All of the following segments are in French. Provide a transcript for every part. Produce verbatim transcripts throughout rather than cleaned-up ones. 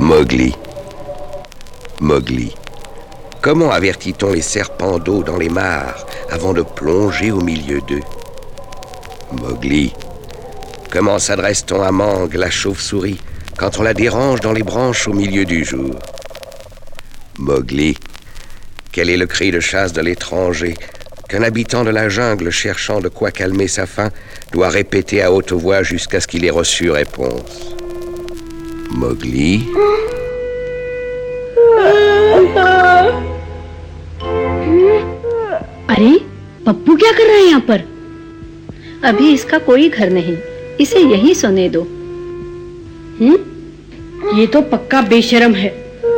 Mowgli. Mowgli. Comment avertit-on les serpents d'eau dans les mares avant de plonger au milieu d'eux? Mowgli. Comment s'adresse-t-on à Mang, la chauve-souris, quand on la dérange dans les branches au milieu du jour? Mowgli. Quel est le cri de chasse de l'étranger qu'un habitant de la jungle cherchant de quoi calmer sa faim doit répéter à haute voix jusqu'à ce qu'il ait reçu réponse? Mowgli. अरे पप्पू क्या कर रहा है यहाँ पर? अभी इसका कोई घर नहीं, इसे यही सोने दो। हम्म? ये तो पक्का बेशर्म है।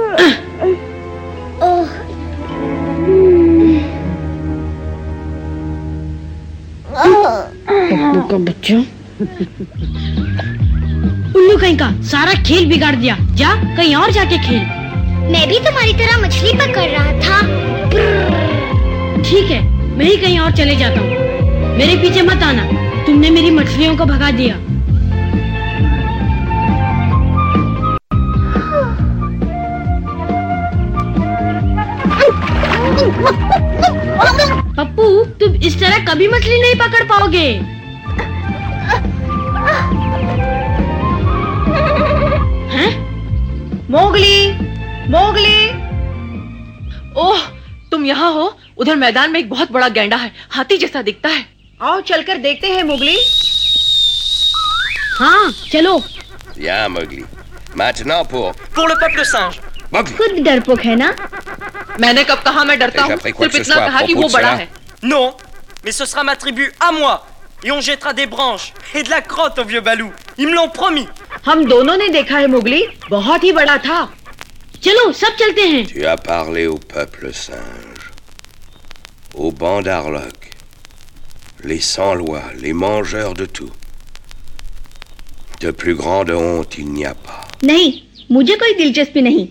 पप्पू का बच्चा। उल्लू कहीं का, सारा खेल बिगाड़ दिया। जा कहीं और जाके खेल। मैं भी तुम्हारी तरह मछली पकड़ रहा था। ठीक है, मैं ही कहीं और चले जाता हूँ। मेरे पीछे मत आना, तुमने मेरी मछलियों को भगा दिया। पप्पू, तुम इस तरह कभी मछली नहीं पकड़ पाओगे। हैं? Mowgli, Mowgli. ओह, तुम यहाँ हो? उधर मैदान में एक बहुत बड़ा गैंडा है, हाथी जैसा दिखता है। आओ चलकर देखते हैं मोगली। हाँ चलो। Viens, Mowgli. Maintenant pour... Pour le peuple singe. खुद डरपोक है ना? मैंने कब कहा मैं डरता हूँ? सिर्फ इतना कहा कि वो बड़ा है। Non, mais ce sera ma tribu à moi. Et on jettera des branches et de la crotte au vieux Balou. Ils me l'ont promis. हम दोनों ने देखा है मोगली, बहुत ही बड़ा था। चलो सब चलते हैं। Tu as parlé au peuple singe, aux bandarlogues, les sans-lois, les mangeurs de tout. De plus grande honte il n'y a pas. नहीं, मुझे कोई दिलचस्पी नहीं।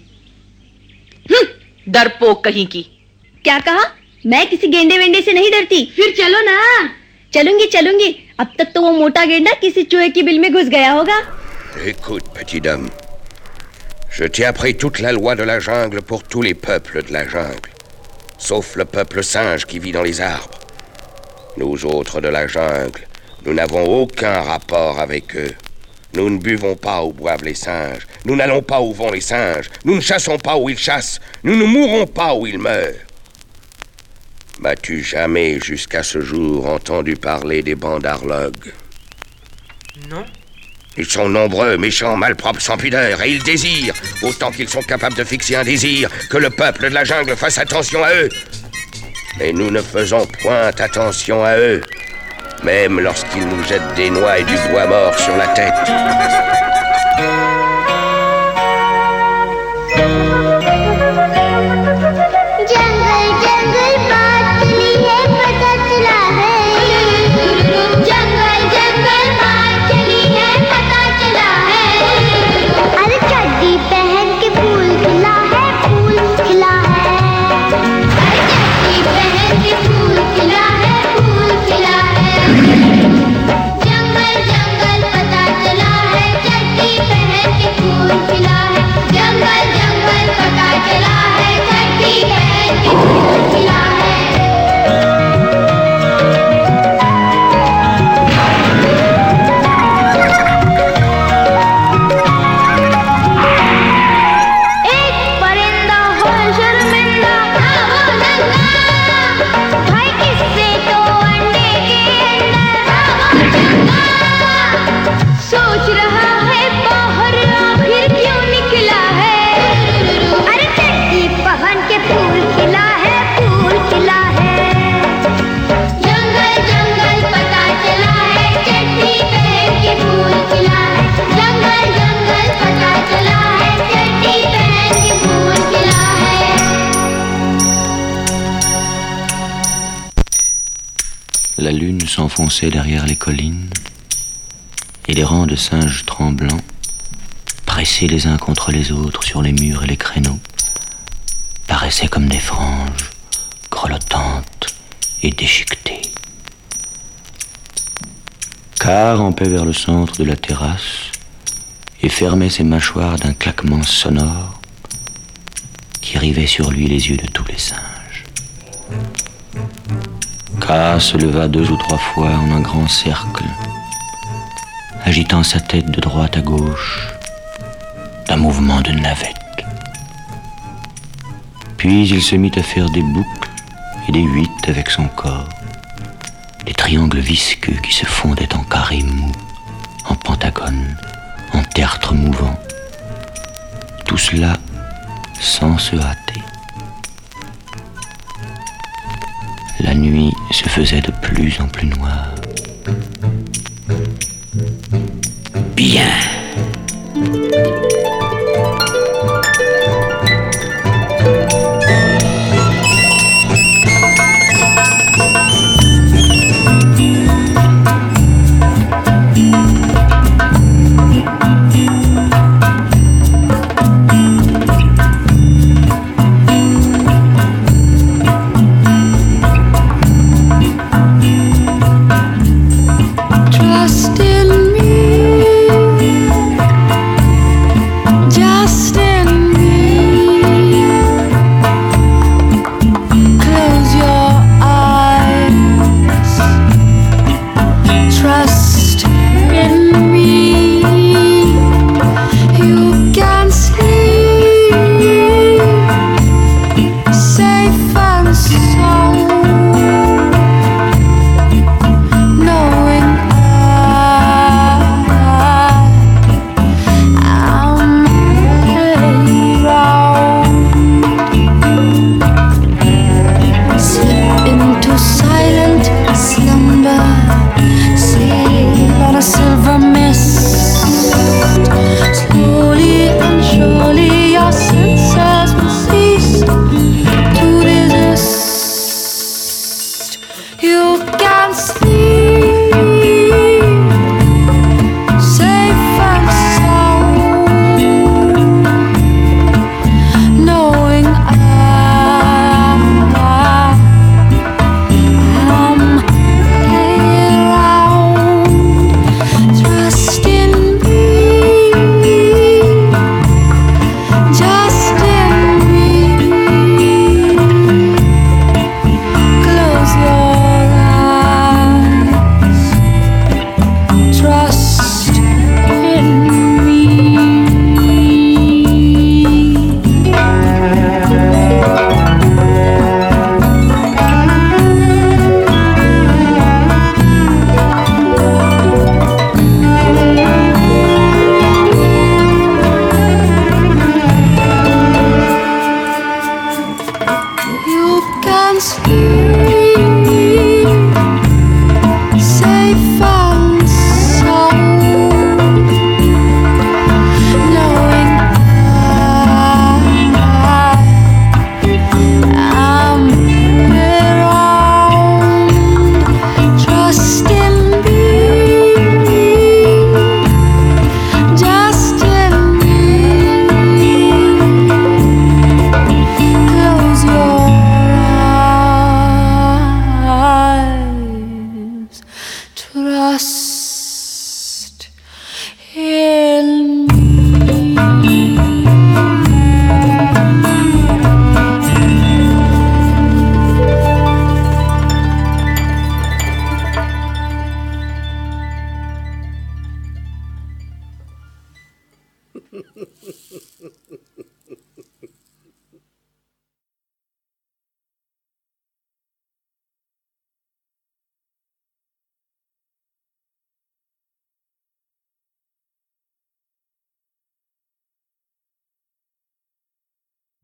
डरपोक कहीं की। क्या कहा? मैं किसी गेंडे वेंडे से नहीं डरती। फिर चलो ना। चलूंगी चलूंगी। अब तक तो वो मोटा गेंडा किसी चूहे की बिल में घुस गया होगा। Écoute, petit homme, je t'ai appris toute la loi de la jungle pour tous les peuples de la jungle, sauf le peuple singe qui vit dans les arbres. Nous autres de la jungle, nous n'avons aucun rapport avec eux. Nous ne buvons pas où boivent les singes. Nous n'allons pas où vont les singes. Nous ne chassons pas où ils chassent. Nous ne mourrons pas où ils meurent. M'as-tu jamais, jusqu'à ce jour, entendu parler des bandarlogues? Non. Ils sont nombreux, méchants, malpropres, sans pudeur, et ils désirent, autant qu'ils sont capables de fixer un désir, que le peuple de la jungle fasse attention à eux. Mais nous ne faisons point attention à eux, même lorsqu'ils nous jettent des noix et du bois mort sur la tête. La lune s'enfonçait derrière les collines, et les rangs de singes tremblants, pressés les uns contre les autres sur les murs et les créneaux, paraissaient comme des franges, grelottantes et déchiquetées. Car rampait vers le centre de la terrasse, et fermait ses mâchoires d'un claquement sonore qui rivait sur lui les yeux de tous les singes. K se leva deux ou trois fois en un grand cercle, agitant sa tête de droite à gauche d'un mouvement de navette. Puis il se mit à faire des boucles et des huit avec son corps, des triangles visqueux qui se fondaient en carrés mous, en pentagones, en tertres mouvants. Tout cela sans se hâter. La nuit se faisait de plus en plus noire. Bien.